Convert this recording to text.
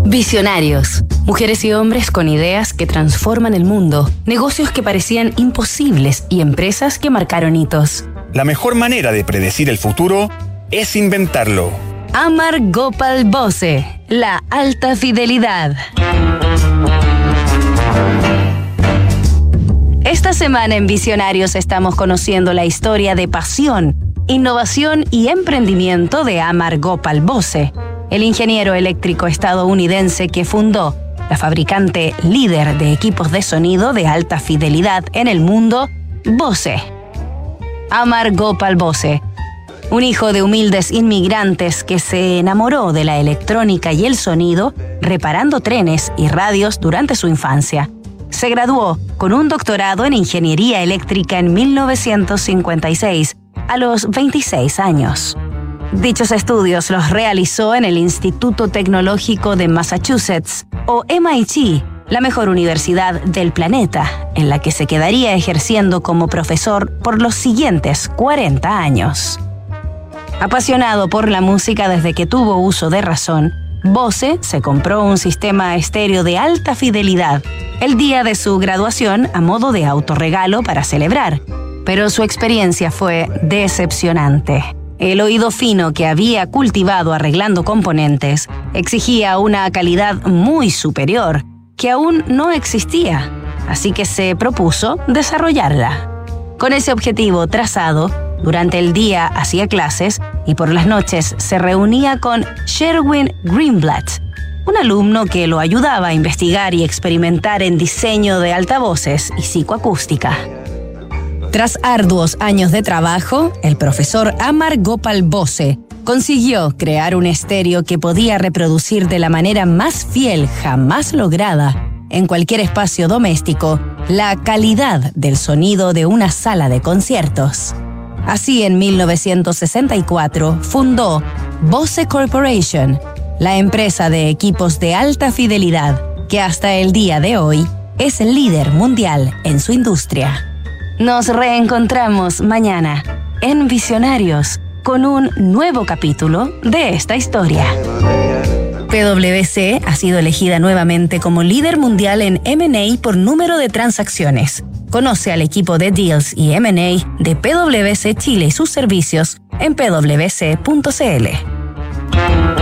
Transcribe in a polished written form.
Visionarios. Mujeres y hombres con ideas que transforman el mundo, negocios que parecían imposibles y empresas que marcaron hitos. La mejor manera de predecir el futuro es inventarlo. Amar Gopal Bose, la alta fidelidad. Esta semana en Visionarios estamos conociendo la historia de pasión, innovación y emprendimiento de Amar Gopal Bose, el ingeniero eléctrico estadounidense que fundó la fabricante líder de equipos de sonido de alta fidelidad en el mundo, Bose. Amar Gopal Bose, un hijo de humildes inmigrantes que se enamoró de la electrónica y el sonido reparando trenes y radios durante su infancia. Se graduó con un doctorado en ingeniería eléctrica en 1956, a los 26 años. Dichos estudios los realizó en el Instituto Tecnológico de Massachusetts, o MIT, la mejor universidad del planeta, en la que se quedaría ejerciendo como profesor por los siguientes 40 años. Apasionado por la música desde que tuvo uso de razón, Bose se compró un sistema estéreo de alta fidelidad el día de su graduación a modo de autorregalo para celebrar, pero su experiencia fue decepcionante. El oído fino que había cultivado arreglando componentes exigía una calidad muy superior, que aún no existía, así que se propuso desarrollarla. Con ese objetivo trazado, durante el día hacía clases y por las noches se reunía con Sherwin Greenblatt, un alumno que lo ayudaba a investigar y experimentar en diseño de altavoces y psicoacústica. Tras arduos años de trabajo, el profesor Amar Gopal Bose consiguió crear un estéreo que podía reproducir de la manera más fiel jamás lograda, en cualquier espacio doméstico, la calidad del sonido de una sala de conciertos. Así, en 1964, fundó Bose Corporation, la empresa de equipos de alta fidelidad, que hasta el día de hoy es el líder mundial en su industria. Nos reencontramos mañana en Visionarios con un nuevo capítulo de esta historia. PwC ha sido elegida nuevamente como líder mundial en M&A por número de transacciones. Conoce al equipo de Deals y M&A de PwC Chile y sus servicios en pwc.cl.